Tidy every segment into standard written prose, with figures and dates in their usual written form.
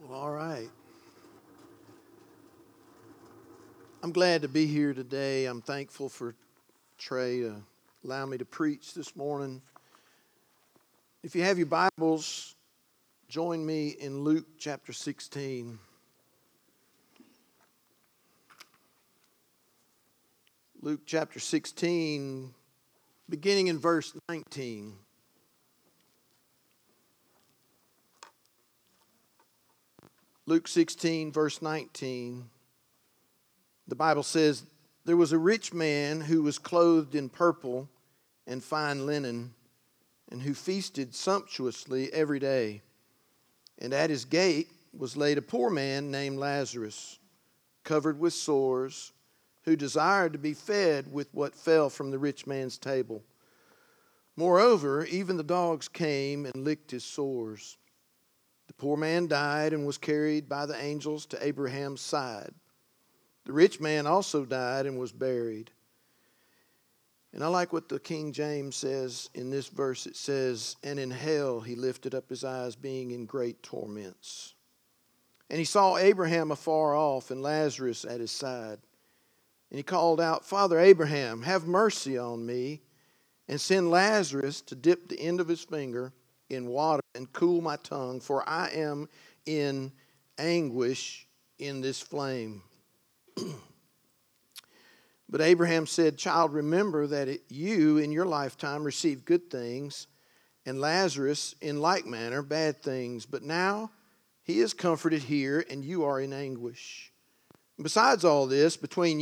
Well, all right. I'm glad to be here today. I'm thankful for Trey to allow me to preach this morning. If you have your Bibles, join me in Luke chapter 16. Luke chapter 16, beginning in verse 19. Luke 16, verse 19. The Bible says, "There was a rich man who was clothed in purple and fine linen, and who feasted sumptuously every day. And at his gate was laid a poor man named Lazarus, covered with sores, who desired to be fed with what fell from the rich man's table. Moreover, even the dogs came and licked his sores. The poor man died and was carried by the angels to Abraham's side. The rich man also died and was buried." And I like what the King James says in this verse. It says, "And in hell he lifted up his eyes, being in great torments. And he saw Abraham afar off and Lazarus at his side. And he called out, 'Father Abraham, have mercy on me, and send Lazarus to dip the end of his finger in water and cool my tongue, for I am in anguish in this flame.' But Abraham said, 'Child, remember that you in your lifetime received good things, and Lazarus in like manner bad things. But now he is comforted here, and you are in anguish. Besides all this, between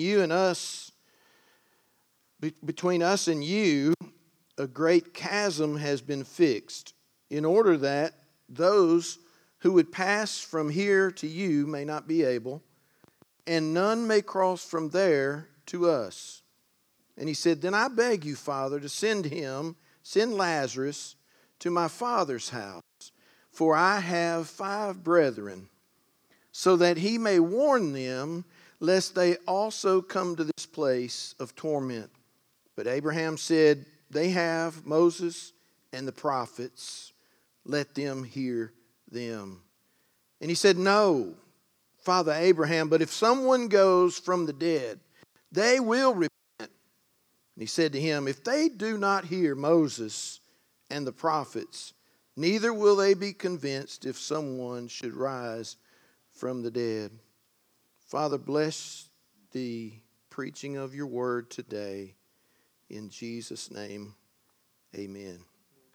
us and you, a great chasm has been fixed, in order that those who would pass from here to you may not be able, and none may cross from there to us.' And he said, 'Then I beg you, Father, to send Lazarus to my father's house, for I have 5 brethren, so that he may warn them, lest they also come to this place of torment.' But Abraham said, 'They have Moses and the prophets. Let them hear them.' And he said, 'No, Father Abraham, but if someone goes from the dead, they will repent.' And he said to him, 'If they do not hear Moses and the prophets, neither will they be convinced if someone should rise from the dead.' Father, bless the preaching of your word today. In Jesus' name, amen."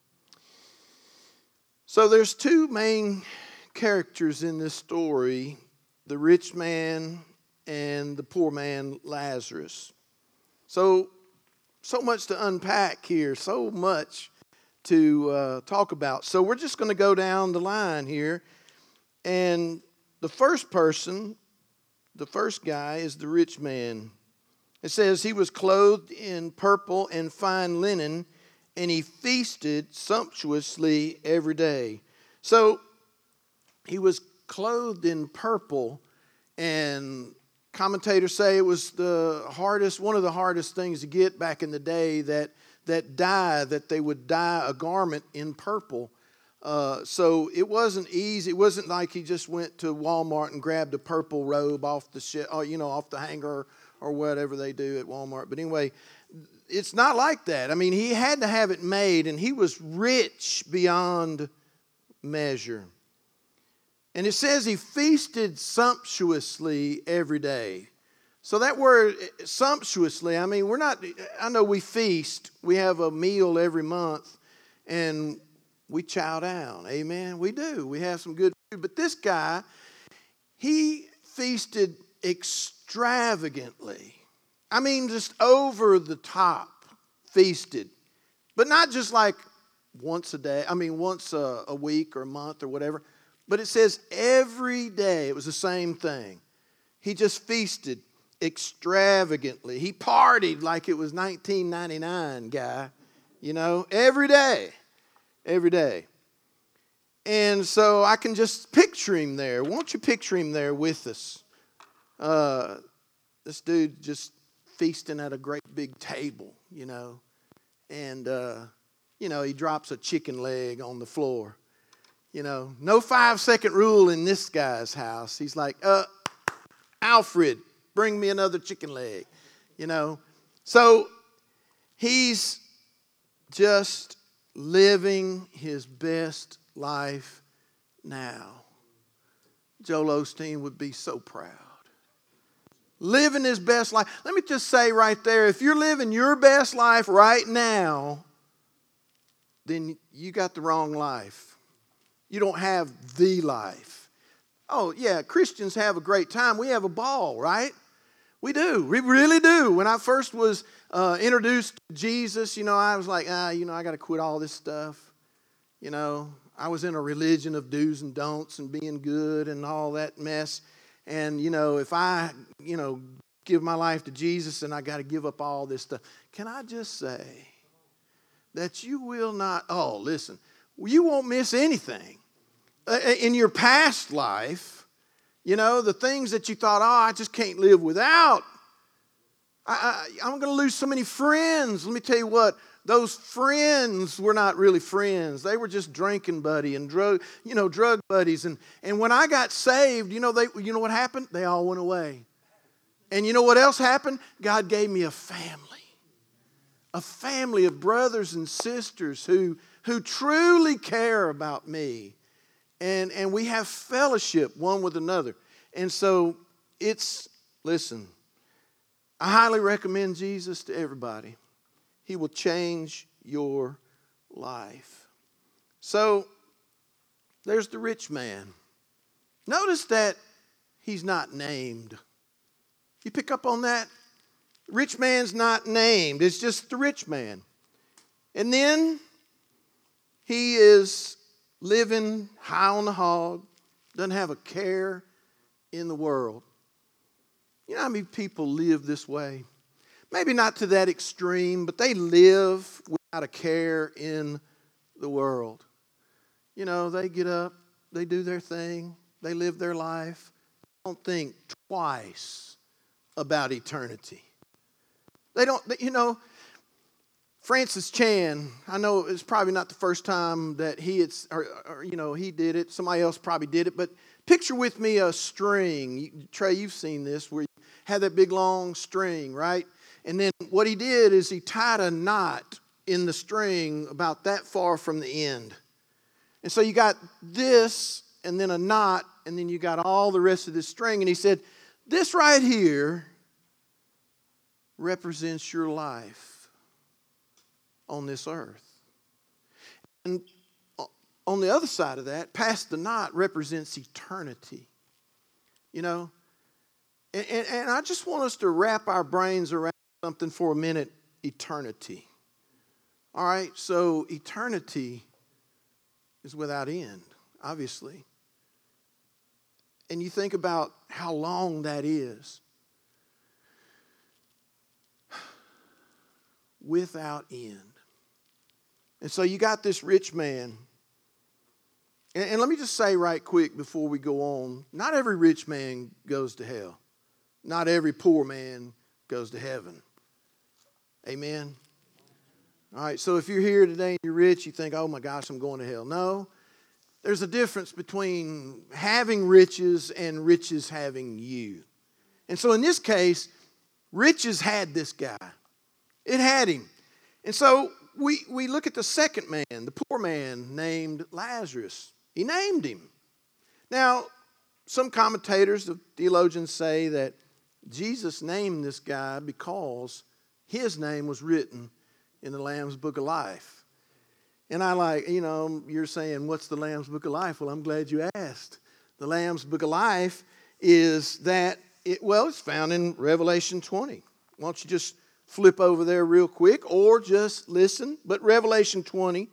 So there's 2 main characters in this story, the rich man and the poor man Lazarus. So much to unpack here, so much to talk about. So we're just going to go down the line here. And the first guy is the rich man. It says he was clothed in purple and fine linen, and he feasted sumptuously every day. So he was clothed in purple, and commentators say it was one of the hardest things to get back in the day, that they would dye a garment in purple. So it wasn't easy. It wasn't like he just went to Walmart and grabbed a purple robe off off the hanger or whatever they do at Walmart. But anyway, it's not like that. I mean, he had to have it made, and he was rich beyond measure. And it says he feasted sumptuously every day. So that word, sumptuously, I mean, I know we feast. We have a meal every month, and we chow down. Amen? We do. We have some good food. But this guy, he feasted extravagantly. I mean, just over the top feasted. But not just like once a week or a month or whatever. But it says every day it was the same thing. He just feasted extravagantly. He partied like it was 1999, guy. Every day. Every day. And so I can just picture him there. Won't you picture him there with us? This dude just feasting at a great big table, And, he drops a chicken leg on the floor. No 5-second rule in this guy's house. He's like, Alfred, bring me another chicken leg. So he's just living his best life now. Joel Osteen would be so proud. Living his best life. Let me just say right there, if you're living your best life right now, then you got the wrong life. You don't have the life. Oh, yeah, Christians have a great time. We have a ball, right? We do. We really do. When I first was introduced to Jesus, I was like, I got to quit all this stuff. I was in a religion of do's and don'ts and being good and all that mess. And, if I, give my life to Jesus and I got to give up all this stuff. Can I just say that you will not, listen, you won't miss anything. In your past life, the things that you thought, I just can't live without. I'm going to lose so many friends. Let me tell you what, those friends were not really friends. They were just drinking buddy and drug buddies. And when I got saved, you know what happened? They all went away. And you know what else happened? God gave me a family of brothers and sisters who truly care about me. And we have fellowship one with another. And so listen, I highly recommend Jesus to everybody. He will change your life. So, there's the rich man. Notice that he's not named. You pick up on that? Rich man's not named. It's just the rich man. And then he is living high on the hog, doesn't have a care in the world. You know how many people live this way? Maybe not to that extreme, but they live without a care in the world. They get up, they do their thing, they live their life. Don't think twice about eternity. They don't, Francis Chan, I know it's probably not the first time that he did it. Somebody else probably did it, but picture with me a string. Trey, you've seen this, where you have that big long string, right? And then what he did is he tied a knot in the string about that far from the end. And so you got this, and then a knot, and then you got all the rest of this string. And he said, this right here represents your life on this earth. And on the other side of that, past the knot, represents eternity. And I just want us to wrap our brains around something for a minute. Eternity. All right, so eternity is without end, obviously. And you think about how long that is. Without end. And so you got this rich man. And let me just say right quick before we go on, not every rich man goes to hell. Not every poor man goes to heaven. Amen? All right, so if you're here today and you're rich, you think, oh my gosh, I'm going to hell. No, there's a difference between having riches and riches having you. And so in this case, riches had this guy. It had him. And so we look at the second man, the poor man named Lazarus. He named him. Now, some commentators, the theologians, say that Jesus named this guy because his name was written in the Lamb's Book of Life. And you're saying, what's the Lamb's Book of Life? Well, I'm glad you asked. The Lamb's Book of Life is it's found in Revelation 20. Why don't you just flip over there real quick or just listen. But Revelation 20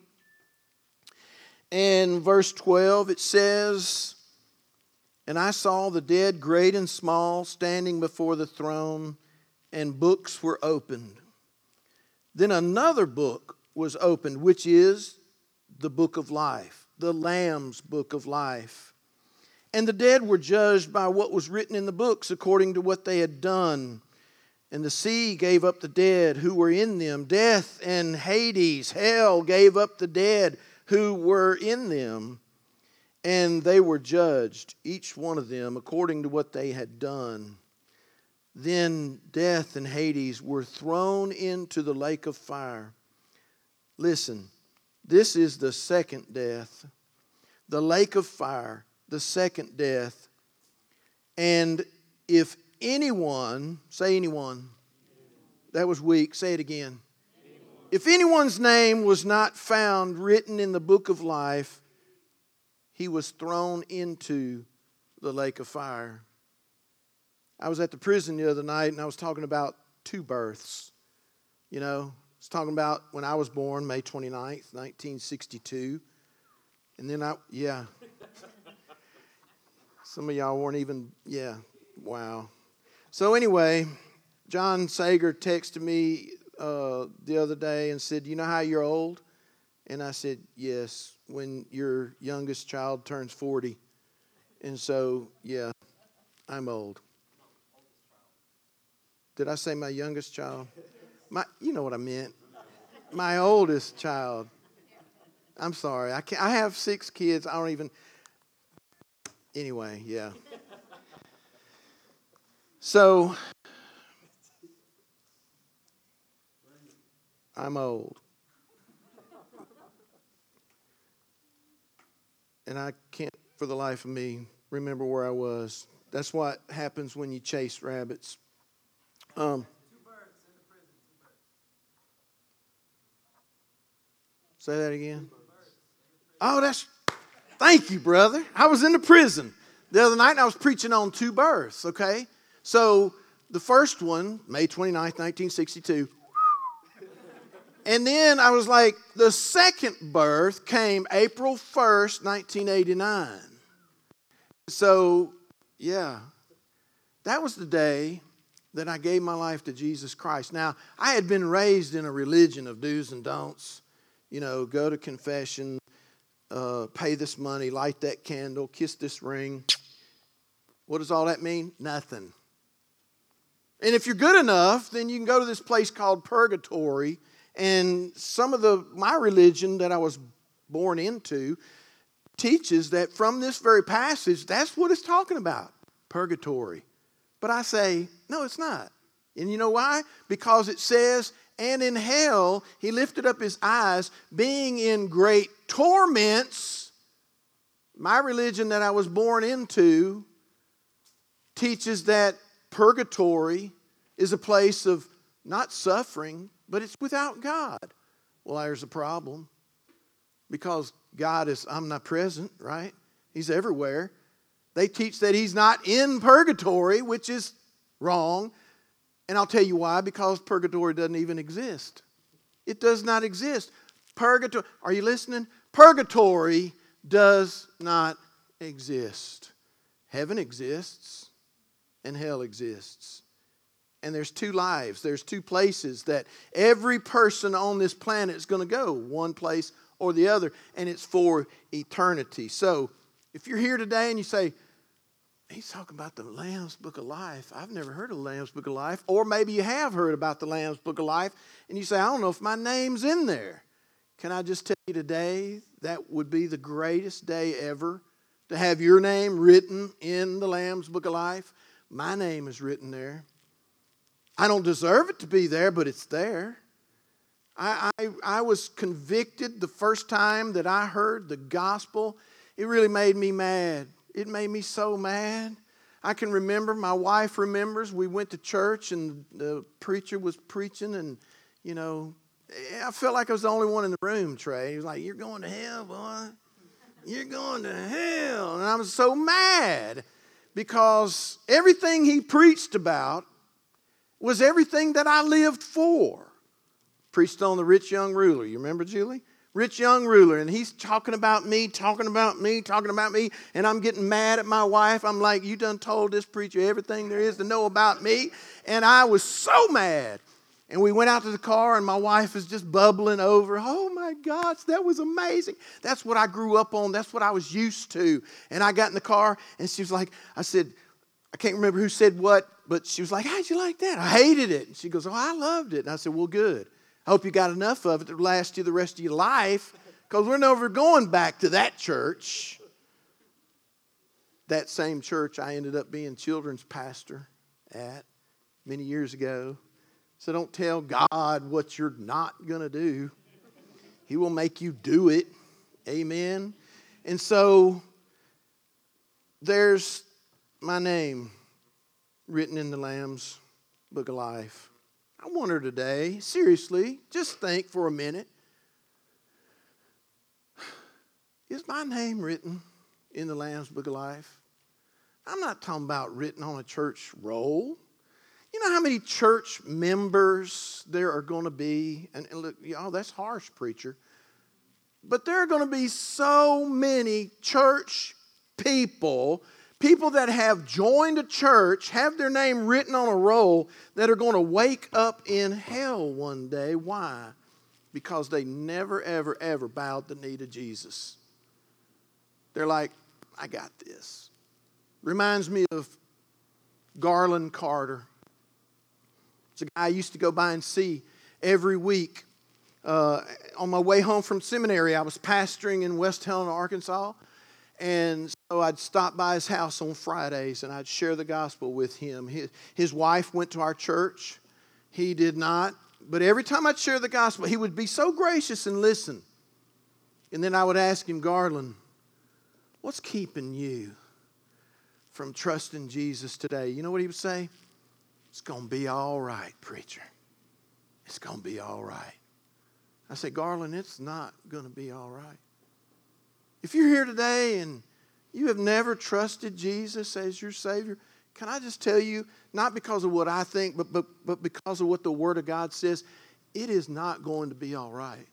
and verse 12, it says, and I saw the dead, great and small, standing before the throne, and books were opened. Then another book was opened, which is the book of life, the Lamb's book of life. And the dead were judged by what was written in the books according to what they had done. And the sea gave up the dead who were in them. Death and Hades, hell, gave up the dead who were in them. And they were judged, each one of them, according to what they had done. Then death and Hades were thrown into the lake of fire. Listen, this is the second death. The lake of fire, the second death. And if anyone, say anyone, that was weak, say it again. If anyone's name was not found written in the book of life, he was thrown into the lake of fire. I was at the prison the other night and I was talking about two births. You know, I was talking about when I was born, May 29th, 1962. And then some of y'all weren't even, wow. So anyway, John Sager texted me the other day and said, you know how you're old? And I said, yes, when your youngest child turns 40. And so, I'm old. Did I say my youngest child? You know what I meant. My oldest child. I'm sorry. I have 6 kids. I don't even. Anyway, yeah. So, I'm old. And I can't, for the life of me, remember where I was. That's what happens when you chase rabbits. 2 birds in the prison. 2 birds. Say that again. Oh, thank you, brother. I was in the prison the other night and I was preaching on 2 births, okay? So the first one, May 29th, 1962. And then I was like, the second birth came April 1st, 1989. So, that was the day that I gave my life to Jesus Christ. Now, I had been raised in a religion of do's and don'ts. You know, go to confession, pay this money, light that candle, kiss this ring. What does all that mean? Nothing. And if you're good enough, then you can go to this place called purgatory. And some of my religion that I was born into teaches that from this very passage, that's what it's talking about, purgatory. But I say, no, it's not. And you know why? Because it says, and in hell he lifted up his eyes, being in great torments. My religion that I was born into teaches that purgatory is a place of not suffering, but it's without God. Well, there's a problem. Because God is omnipresent, right? He's everywhere. They teach that he's not in purgatory, which is wrong. And I'll tell you why. Because purgatory doesn't even exist. It does not exist. Purgatory, are you listening? Purgatory does not exist. Heaven exists and hell exists. And there's 2 lives. There's 2 places that every person on this planet is going to go. One place or the other. And it's for eternity. So, if you're here today and you say, he's talking about the Lamb's Book of Life. I've never heard of the Lamb's Book of Life. Or maybe you have heard about the Lamb's Book of Life. And you say, I don't know if my name's in there. Can I just tell you today, that would be the greatest day ever. To have your name written in the Lamb's Book of Life. My name is written there. I don't deserve it to be there, but it's there. I was convicted the first time that I heard the gospel. It really made me mad. It made me so mad. I can remember, my wife remembers, we went to church and the preacher was preaching and, you know, I felt like I was the only one in the room, Trey. He was like, you're going to hell, boy. You're going to hell. And I was so mad because everything he preached about was everything that I lived for. Preached on the rich young ruler. You remember, Julie? Rich young ruler. And he's talking about me. And I'm getting mad at my wife. I'm like, you done told this preacher everything there is to know about me. And I was so mad. And we went out to the car and my wife is just bubbling over. Oh my gosh, that was amazing. That's what I grew up on. That's what I was used to. And I got in the car and she was like, I said, I can't remember who said what, but she was like, how'd you like that? I hated it. And she goes, oh, I loved it. And I said, well, good. I hope you got enough of it to last you the rest of your life because we're never going back to that church. that same church I ended up being children's pastor at many years ago. So don't tell God what you're not going to do. He will make you do it. Amen. And so there's my name written in the Lamb's Book of Life. I wonder today, seriously, just think for a minute. Is my name written in the Lamb's Book of Life? I'm not talking about written on a church roll. You know how many church members there are going to be? And look, that's harsh, preacher. But there are going to be so many church people that have joined a church, have their name written on a roll, that are going to wake up in hell one day. Why? Because they never, ever, ever bowed the knee to Jesus. They're like, I got this. Reminds me of Garland Carter. It's a guy I used to go by and see every week. On my way home from seminary, I was pastoring in West Helena, Arkansas. And so I'd stop by his house on Fridays and I'd share the gospel with him. His wife went to our church. He did not. But every time I'd share the gospel, he would be so gracious and listen. And then I would ask him, Garland, what's keeping you from trusting Jesus today? You know what he would say? It's going to be all right, preacher. It's going to be all right. I say, Garland, it's not going to be all right. If you're here today and you have never trusted Jesus as your Savior, can I just tell you, not because of what I think, but because of what the Word of God says, it is not going to be all right.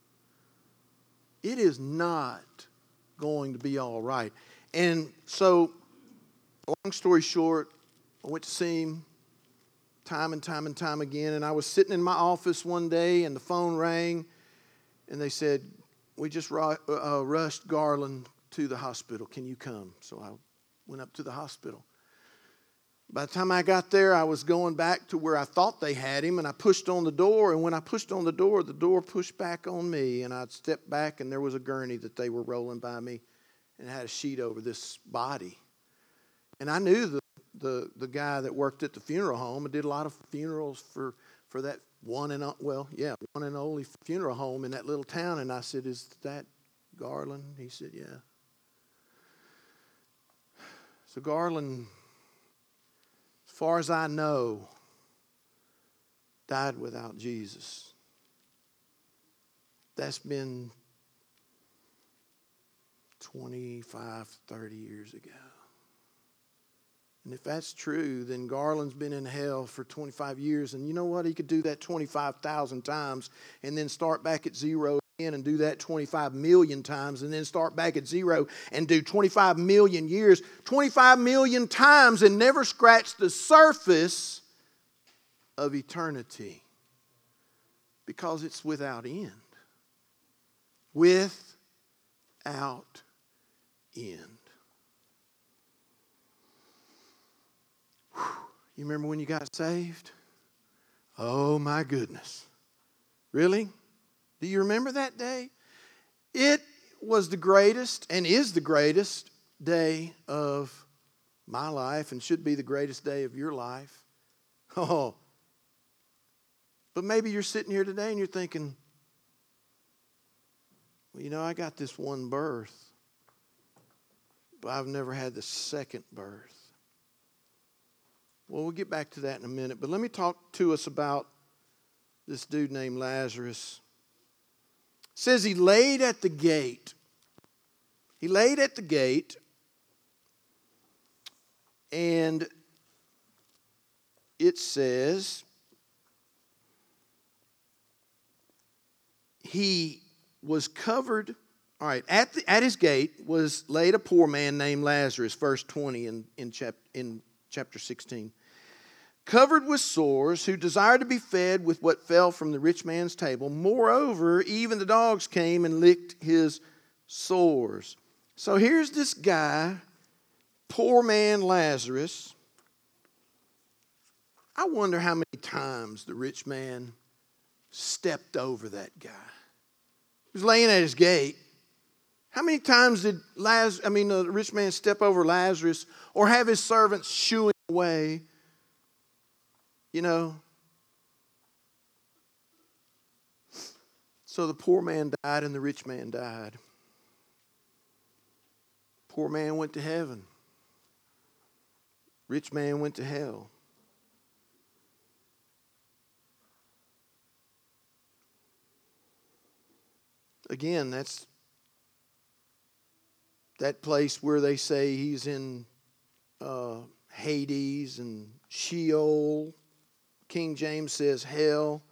It is not going to be all right. And so, long story short, I went to see him time and time again. And I was sitting in my office one day and the phone rang and they said, we just rushed Garland to the hospital. Can you come? So I went up to the hospital. By the time I got there, I was going back to where I thought they had him, and I pushed on the door. And when I pushed on the door pushed back on me. And I'd stepped back, and there was a gurney that they were rolling by me, and it had a sheet over this body. And I knew the guy that worked at the funeral home. I did a lot of funerals for that one and only funeral home in that little town. And I said, is that Garland? He said, yeah. So Garland, as far as I know, died without Jesus. That's been 25, 30 years ago. And if that's true, then Garland's been in hell for 25 years. And you know what? He could do that 25,000 times and then start back at zero again and do that 25 million times and then start back at zero and do 25 million years, 25 million times and never scratch the surface of eternity. Because it's without end. Without end. You remember when you got saved? Oh my goodness. Really? Do you remember that day? It was the greatest and is the greatest day of my life and should be the greatest day of your life. Oh. But maybe you're sitting here today and you're thinking, well, I got this one birth, but I've never had the second birth. Well, we'll get back to that in a minute. But let me talk to us about this dude named Lazarus. It says he laid at the gate. He laid at the gate. And it says he was covered. All right, at his gate was laid a poor man named Lazarus, verse 20 in chapter 16. Covered with sores, who desired to be fed with what fell from the rich man's table. Moreover, even the dogs came and licked his sores. So here's this guy, poor man Lazarus. I wonder how many times the rich man stepped over that guy. He was laying at his gate, How many times did the rich man step over Lazarus or have his servants shoo him away? You know. So the poor man died and the rich man died. Poor man went to heaven. Rich man went to hell. Again, that's that place where they say he's in Hades and Sheol. King James says hell.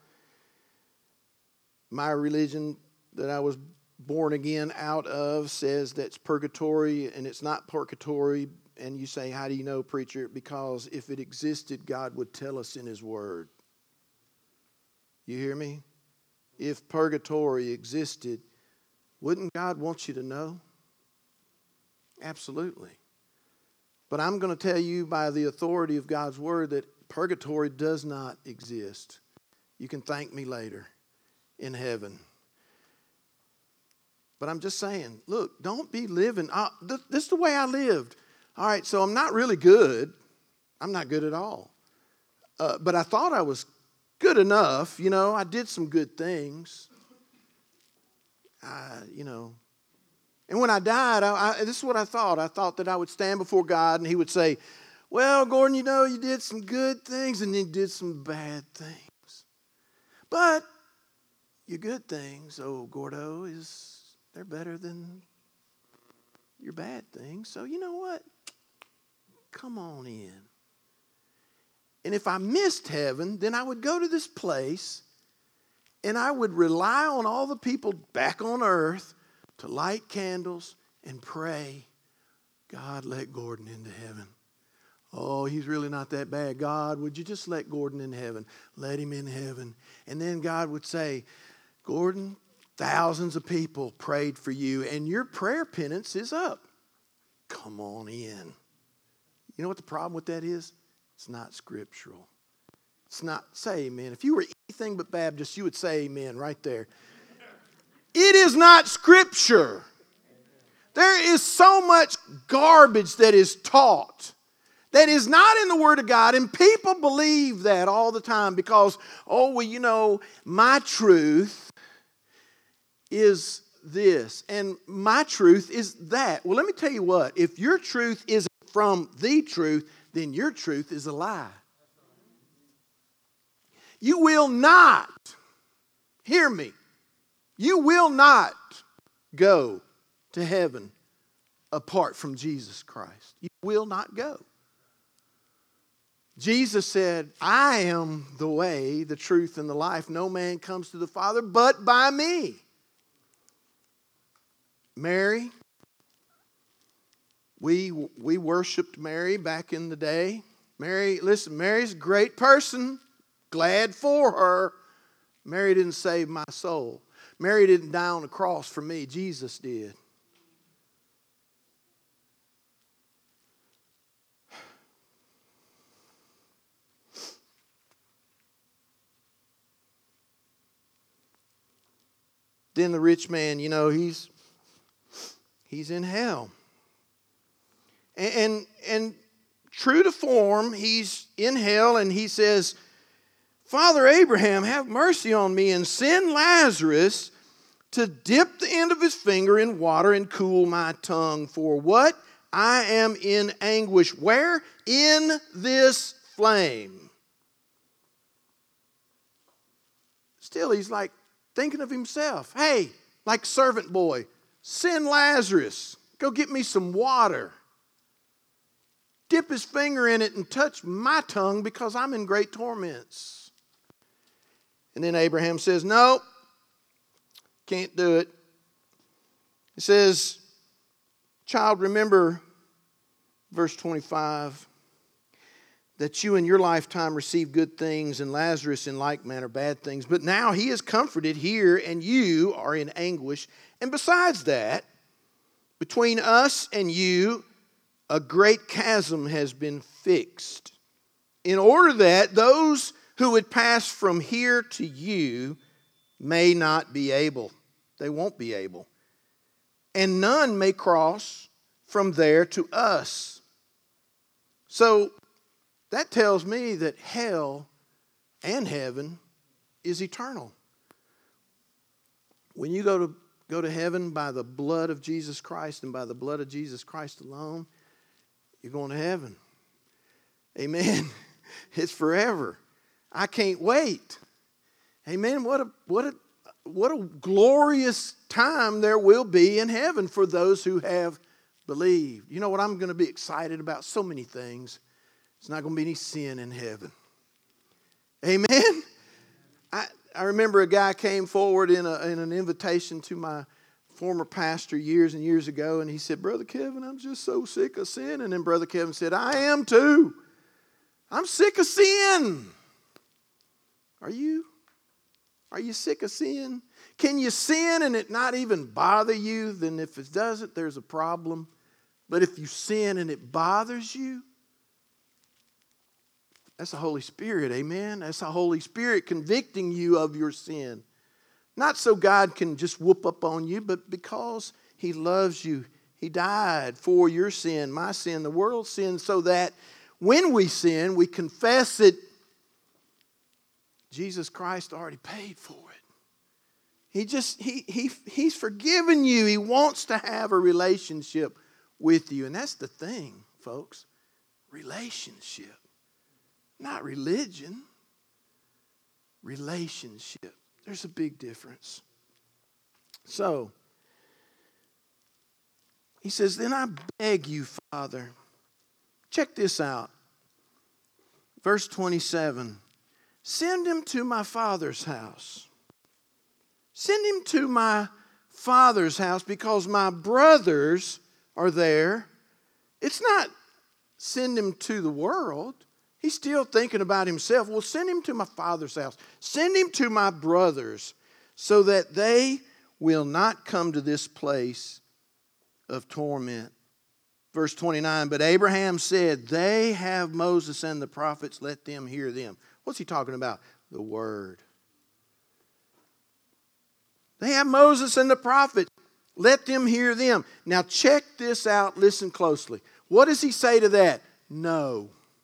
My religion that I was born again out of says that's purgatory, and it's not purgatory. And you say, how do you know, preacher? Because if it existed, God would tell us in His Word. You hear me? If purgatory existed, wouldn't God want you to know? Absolutely. But I'm going to tell you by the authority of God's Word that purgatory does not exist. You can thank me later in heaven. But I'm just saying, look, don't be living. This is the way I lived. All right, so I'm not really good. I'm not good at all. But I thought I was good enough. You know, I did some good things. And when I died, this is what I thought. I thought that I would stand before God and He would say, well, Gordon, you know, you did some good things and you did some bad things. But your good things, oh, Gordo, they're better than your bad things. So you know what? Come on in. And if I missed heaven, then I would go to this place and I would rely on all the people back on earth to light candles and pray, God, let Gordon into heaven. Oh, he's really not that bad. God, would you just let Gordon in heaven? Let him in heaven. And then God would say, Gordon, thousands of people prayed for you and your prayer penance is up. Come on in. You know what the problem with that is? It's not scriptural. It's not, say amen. If you were anything but Baptist, you would say amen right there. It is not scripture. There is so much garbage that is taught that is not in the Word of God, and people believe that all the time because, oh, well, you know, my truth is this, and my truth is that. Well, let me tell you what. If your truth isn't from the truth, then your truth is a lie. You will not, hear me, you will not go to heaven apart from Jesus Christ. You will not go. Jesus said, I am the way, the truth, and the life. No man comes to the Father but by me. Mary, we worshiped Mary back in the day. Mary, listen, Mary's a great person. Glad for her. Mary didn't save my soul. Mary didn't die on the cross for me. Jesus did. Then the rich man, you know, he's in hell. And true to form, he's in hell and he says, Father Abraham, have mercy on me and send Lazarus to dip the end of his finger in water and cool my tongue. For what? I am in anguish. Where? In this flame. Still, he's like thinking of himself. Hey, like servant boy, send Lazarus. Go get me some water. Dip his finger in it and touch my tongue because I'm in great torments. And then Abraham says, no, can't do it. He says, child, remember, verse 25, that you in your lifetime received good things and Lazarus in like manner bad things. But now he is comforted here and you are in anguish. And besides that, between us and you, a great chasm has been fixed, in order that those who would pass from here to you may not be able. They won't be able. and none may cross from there to us. So that tells me that hell and heaven is eternal. When you go to heaven by the blood of Jesus Christ and by the blood of Jesus Christ alone, you're going to heaven. Amen. It's forever. I can't wait. Amen. What a glorious time there will be in heaven for those who have believed. You know what I'm going to be excited about? So many things. There's not going to be any sin in heaven. Amen. I remember a guy came forward in an invitation to my former pastor years and years ago, and he said, "Brother Kevin, I'm just so sick of sin." And then Brother Kevin said, "I am too. I'm sick of sin." Are you? Are you sick of sin? Can you sin and it not even bother you? Then if it doesn't, there's a problem. But if you sin and it bothers you, that's the Holy Spirit, amen? That's the Holy Spirit convicting you of your sin. Not so God can just whoop up on you, but because He loves you. He died for your sin, my sin, the world's sin, so that when we sin, we confess it. Jesus Christ already paid for it. He's forgiven you. He wants to have a relationship with you. And that's the thing, folks. Relationship. Not religion. Relationship. There's a big difference. So, he says, "Then I beg you, Father." Check this out. Verse 27. "Send him to my father's house. Send him to my father's house because my brothers are there." It's not send him to the world. He's still thinking about himself. Well, send him to my father's house. Send him to my brothers so that they will not come to this place of torment. Verse 29, "But Abraham said, they have Moses and the prophets, let them hear them." What's he talking about? The Word. They have Moses and the prophets. Let them hear them. Now check this out. Listen closely. What does he say to that? No.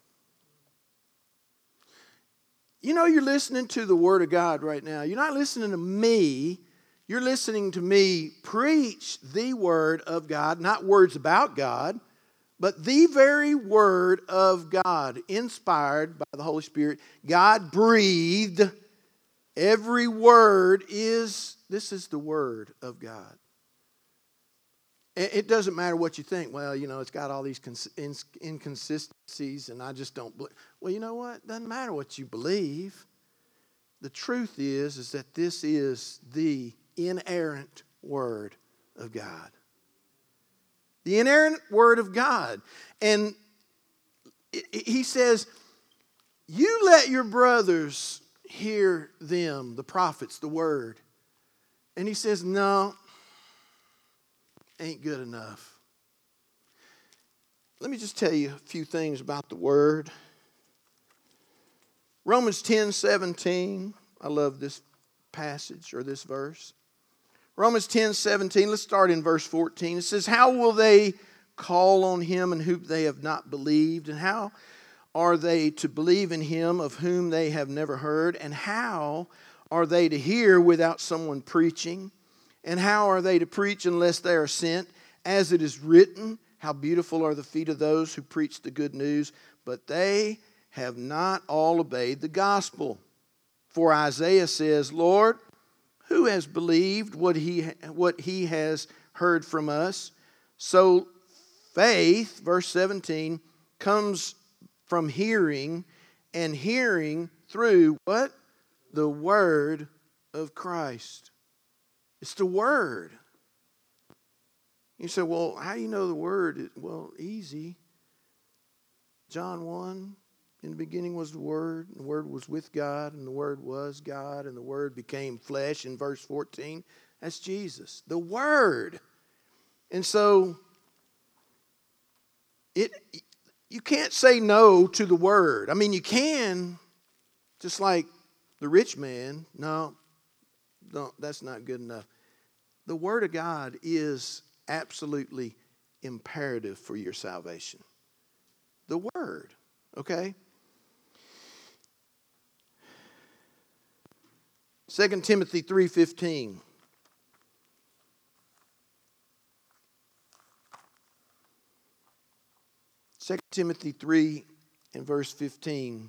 You know, you're listening to the Word of God right now. You're not listening to me. You're listening to me preach the Word of God, not words about God, but the very Word of God, inspired by the Holy Spirit. God breathed. Every word this is the Word of God. It doesn't matter what you think. Well, you know, it's got all these inconsistencies and I just don't believe. Well, you know what? It doesn't matter what you believe. The truth is that this is the inerrant Word of God. The inerrant Word of God. And he says, you let your brothers hear them, the prophets, the Word. And he says, no, ain't good enough. Let me just tell you a few things about the Word. Romans 10:17. I love this passage or this verse. Romans 10:17. Let's start in verse 14. It says, how will they call on him in whom they have not believed? And how are they to believe in him of whom they have never heard? And how are they to hear without someone preaching? And how are they to preach unless they are sent? As it is written, how beautiful are the feet of those who preach the good news. But they have not all obeyed the gospel. For Isaiah says, Lord, who has believed what he has heard from us? So faith, verse 17, comes from hearing, and hearing through what? The word of Christ. It's the Word. You say, well, how do you know the Word? Well, easy. John 1, in the beginning was the Word, and the Word was with God, and the Word was God, and the Word became flesh. In verse 14, that's Jesus, the Word. And so, you can't say no to the Word. I mean, you can, just like the rich man. No, that's not good enough. The Word of God is absolutely imperative for your salvation. The Word, okay? 2 Timothy 3:15. Second Timothy 3 and verse 15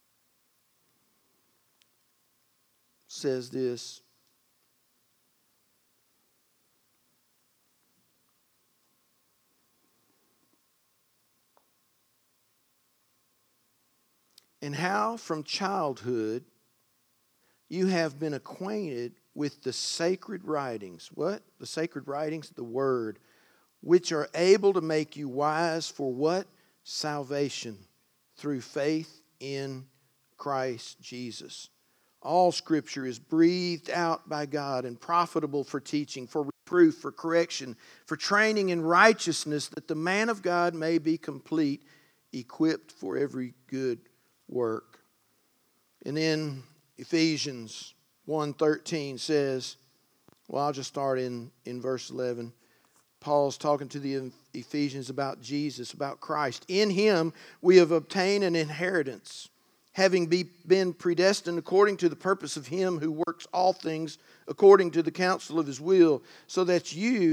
says this. And how from childhood you have been acquainted with the sacred writings. What? The sacred writings, the Word, which are able to make you wise for what? Salvation through faith in Christ Jesus. All Scripture is breathed out by God and profitable for teaching, for reproof, for correction, for training in righteousness, that the man of God may be complete, equipped for every good work. And then Ephesians 1:13 says, well, I'll just start in verse 11. Paul's talking to the Ephesians about Jesus, about Christ. In Him we have obtained an inheritance, having been predestined according to the purpose of Him who works all things according to the counsel of His will, so that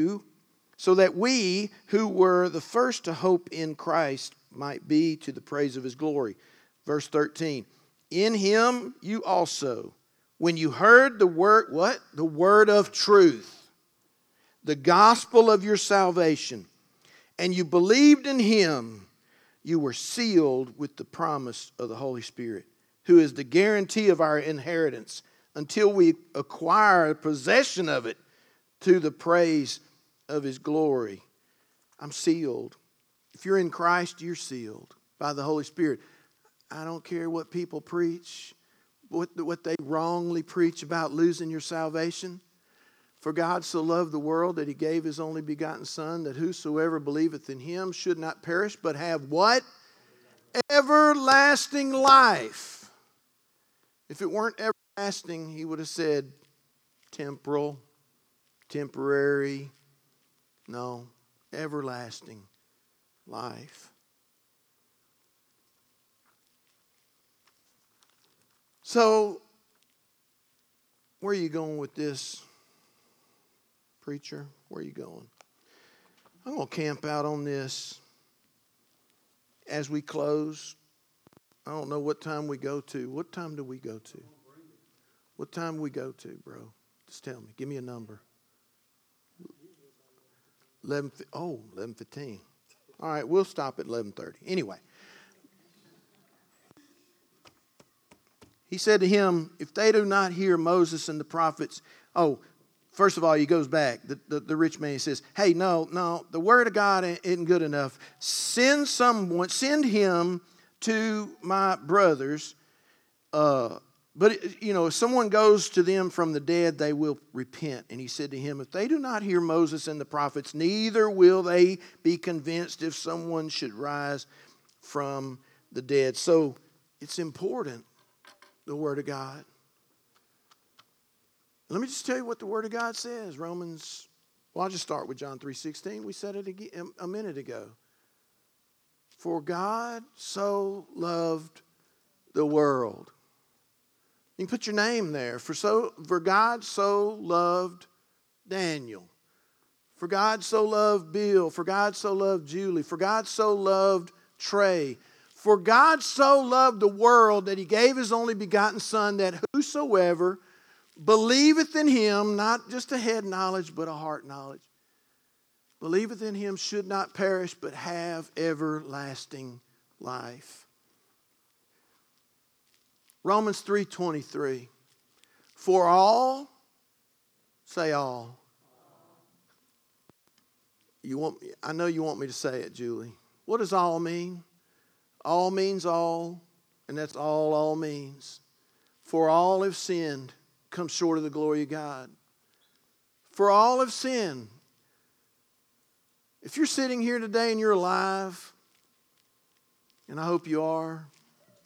we who were the first to hope in Christ might be to the praise of His glory. Verse 13. In Him you also, when you heard the word, what? The word of truth, the gospel of your salvation, and you believed in Him, you were sealed with the promise of the Holy Spirit, who is the guarantee of our inheritance until we acquire possession of it to the praise of His glory. I'm sealed. If you're in Christ, you're sealed by the Holy Spirit. I don't care what people preach, what they wrongly preach about losing your salvation. For God so loved the world that He gave His only begotten Son, that whosoever believeth in Him should not perish, but have what? Everlasting life. If it weren't everlasting, He would have said temporal, temporary. No, everlasting life. So, where are you going with this, preacher? Where are you going? I'm going to camp out on this as we close. I don't know what time we go to. What time do we go to? What time do we go to, bro? Just tell me. Give me a number. 11:15. All right, we'll stop at 11:30. Anyway. He said to him, if they do not hear Moses and the prophets, first of all, he goes back. The rich man says, hey, no, the word of God isn't good enough. Send him to my brothers. But if someone goes to them from the dead, they will repent. And he said to him, if they do not hear Moses and the prophets, neither will they be convinced if someone should rise from the dead. So it's important. The Word of God. Let me just tell you what the Word of God says. I'll just start with John 3:16. We said it again a minute ago. For God so loved the world. You can put your name there. For God so loved Daniel. For God so loved Bill. For God so loved Julie. For God so loved Trey. For God so loved the world that He gave His only begotten Son, that whosoever believeth in Him, not just a head knowledge, but a heart knowledge, believeth in Him should not perish, but have everlasting life. Romans 3:23. For all, say all. I know you want me to say it, Julie. What does all mean? All means all, and that's all means. For all have sinned, come short of the glory of God. For all have sinned. If you're sitting here today and you're alive, and I hope you are,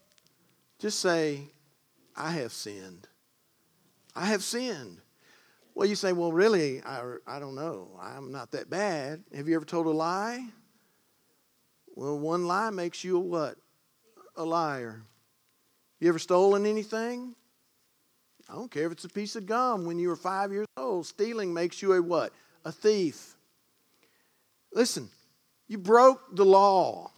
just say, I have sinned. I have sinned. Well, you say, well, really, I don't know. I'm not that bad. Have you ever told a lie? Well, one lie makes you a what? A liar. You ever stolen anything? I don't care if it's a piece of gum when you were 5 years old. Stealing makes you a what? A thief. Listen, you broke the law.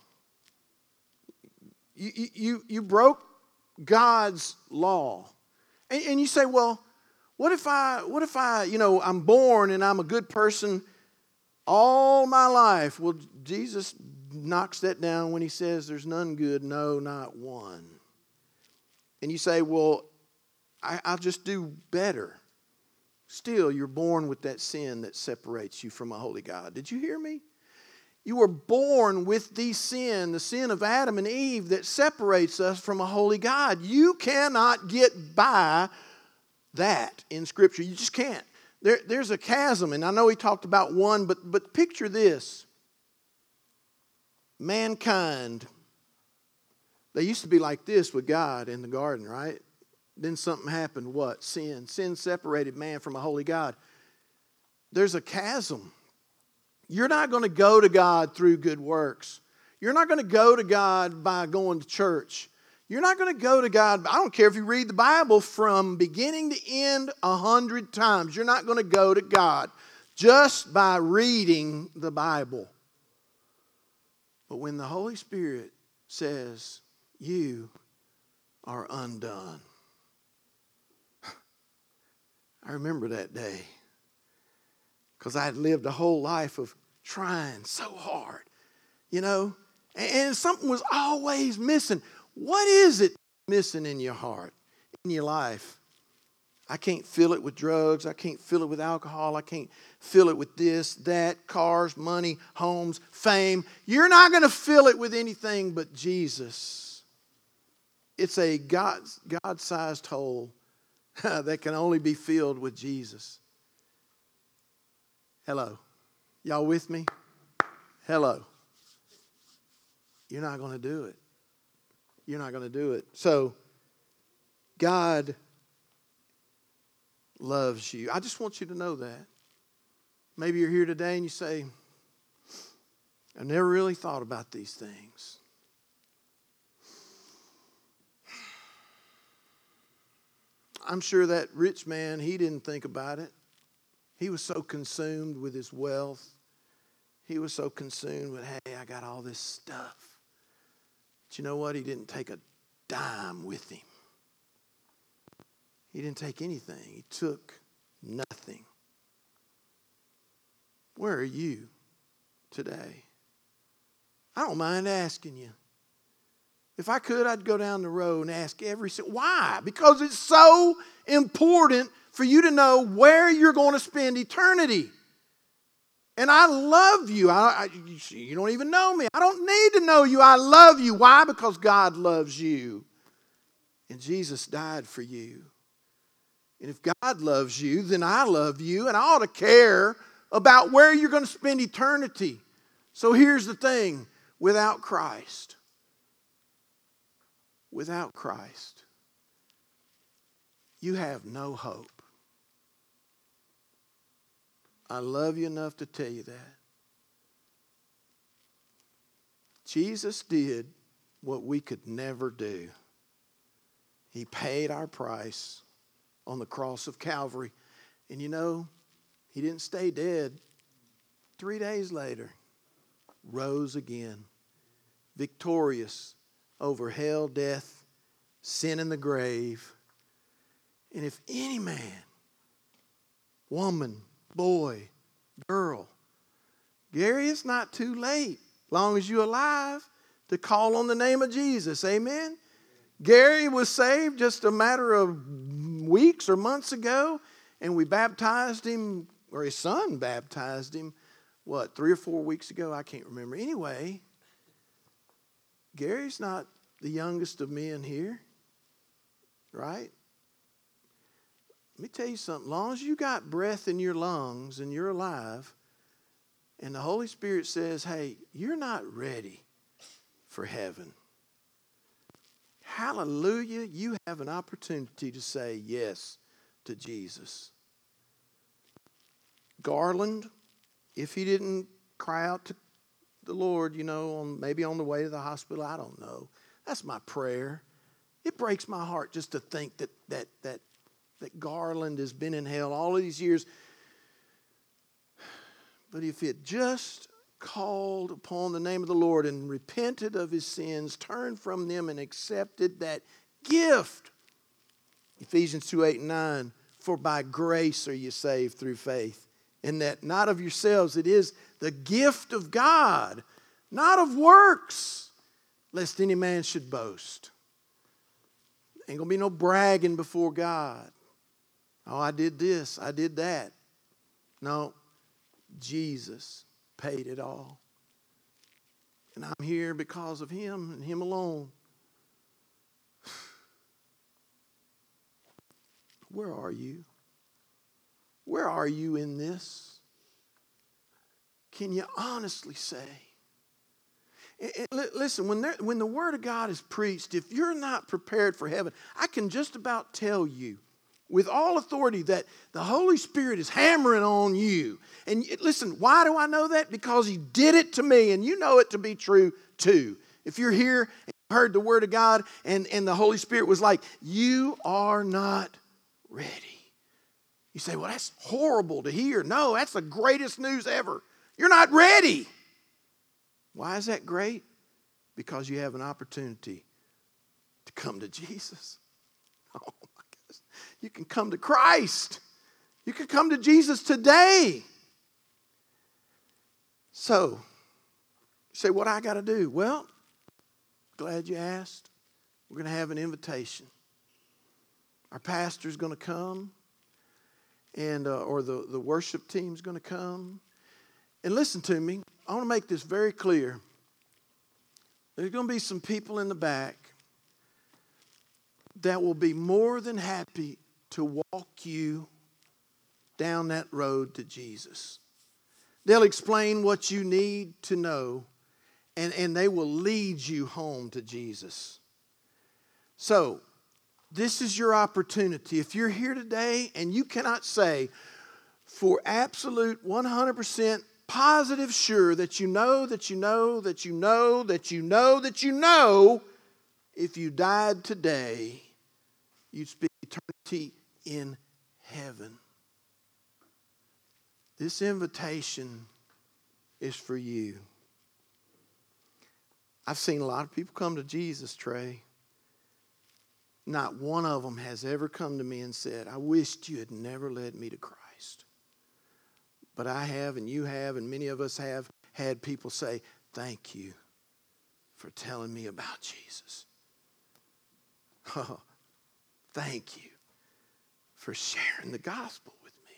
You broke God's law. And you say, well, what if I, I'm born and I'm a good person all my life? Well, Jesus knocks that down when he says there's none good, no, not one. And you say, well, I'll just do better. Still, you're born with that sin that separates you from a holy God. Did you hear me? You were born with the sin of Adam and Eve that separates us from a holy God. You cannot get by that in Scripture. You just can't. There's a chasm, and I know he talked about one, but picture this. Mankind, they used to be like this with God in the garden, right? Then something happened. What? Sin. Sin separated man from a holy God. There's a chasm. You're not going to go to God through good works. You're not going to go to God by going to church. You're not going to go to God. I don't care if you read the Bible from beginning to end 100 times. You're not going to go to God just by reading the Bible. But when the Holy Spirit says, you are undone. I remember that day. Because I had lived a whole life of trying so hard, and something was always missing. What is it missing in your heart, in your life? I can't fill it with drugs. I can't fill it with alcohol. I can't fill it with this, that, cars, money, homes, fame. You're not going to fill it with anything but Jesus. It's a God-sized hole that can only be filled with Jesus. Hello. Y'all with me? Hello. You're not going to do it. You're not going to do it. So, God loves you. I just want you to know that. Maybe you're here today and you say, I never really thought about these things. I'm sure that rich man, he didn't think about it. He was so consumed with his wealth. He was so consumed with, hey, I got all this stuff. But you know what? He didn't take a dime with him. He didn't take anything. He took nothing. Where are you today? I don't mind asking you. If I could, I'd go down the road and ask every single. Why? Because it's so important for you to know where you're going to spend eternity. And I love you. You don't even know me. I don't need to know you. I love you. Why? Because God loves you. And Jesus died for you. And if God loves you, then I love you. And I ought to care about where you're going to spend eternity. So here's the thing. Without Christ, you have no hope. I love you enough to tell you that. Jesus did what we could never do. He paid our price on the cross of Calvary. And he didn't stay dead. 3 days later, rose again, victorious over hell, death, sin, and the grave. And if any man, woman, boy, girl, Gary, it's not too late, long as you're alive, to call on the name of Jesus. Amen? Gary was saved just a matter of weeks or months ago, and we baptized him, or his son baptized him, 3 or 4 weeks ago? I can't remember. Anyway, Gary's not the youngest of men here, right? Let me tell you something. As long as you got breath in your lungs and you're alive, and the Holy Spirit says, hey, you're not ready for heaven. Hallelujah, you have an opportunity to say yes to Jesus. Garland, if he didn't cry out to the Lord, maybe on the way to the hospital, I don't know. That's my prayer. It breaks my heart just to think that Garland has been in hell all of these years. But if it just called upon the name of the Lord and repented of his sins, turned from them and accepted that gift, Ephesians 2:8-9, for by grace are you saved through faith, and that not of yourselves, it is the gift of God, not of works, lest any man should boast. Ain't going to be no bragging before God. Oh, I did this, I did that. No, Jesus paid it all. And I'm here because of him and him alone. Where are you? Where are you in this? Can you honestly say? Listen, when the Word of God is preached, if you're not prepared for heaven, I can just about tell you with all authority that the Holy Spirit is hammering on you. And listen, why do I know that? Because he did it to me, and you know it to be true too. If you're here and you heard the Word of God and the Holy Spirit was like, you are not ready. You say, well, that's horrible to hear. No, that's the greatest news ever. You're not ready. Why is that great? Because you have an opportunity to come to Jesus. Oh my goodness. You can come to Christ. You can come to Jesus today. So, you say, what I got to do? Well, glad you asked. We're going to have an invitation. Our pastor's going to come, and or the worship team's going to come. And listen to me. I want to make this very clear. There's going to be some people in the back that will be more than happy to walk you down that road to Jesus. They'll explain what you need to know, and they will lead you home to Jesus. So, this is your opportunity. If you're here today and you cannot say for absolute 100% positive sure that you know, if you died today, you'd spend eternity in heaven. This invitation is for you. I've seen a lot of people come to Jesus, Trey. Not one of them has ever come to me and said, I wished you had never led me to Christ. But I have, and you have, and many of us have had people say, thank you for telling me about Jesus. Oh, thank you for sharing the gospel with me.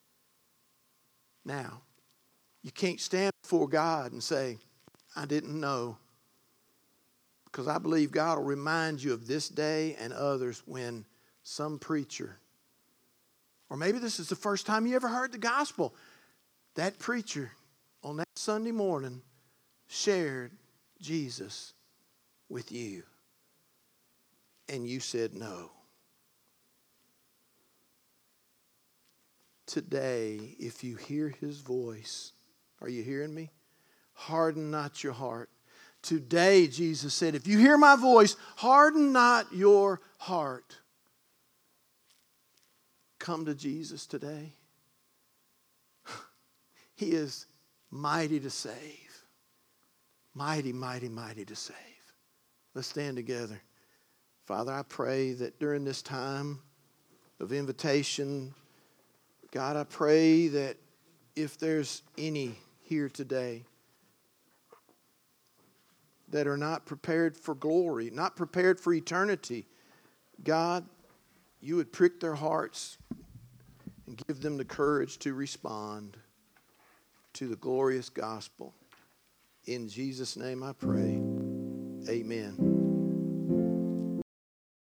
Now, you can't stand before God and say, I didn't know. Because I believe God will remind you of this day and others when some preacher, or maybe this is the first time you ever heard the gospel, that preacher on that Sunday morning shared Jesus with you. And you said no. Today, if you hear his voice, are you hearing me? Harden not your heart. Today, Jesus said, if you hear my voice, harden not your heart. Come to Jesus today. He is mighty to save. Mighty, mighty, mighty to save. Let's stand together. Father, I pray that during this time of invitation, God, I pray that if there's any here today that are not prepared for glory, not prepared for eternity, God, you would prick their hearts and give them the courage to respond to the glorious gospel. In Jesus' name I pray. Amen.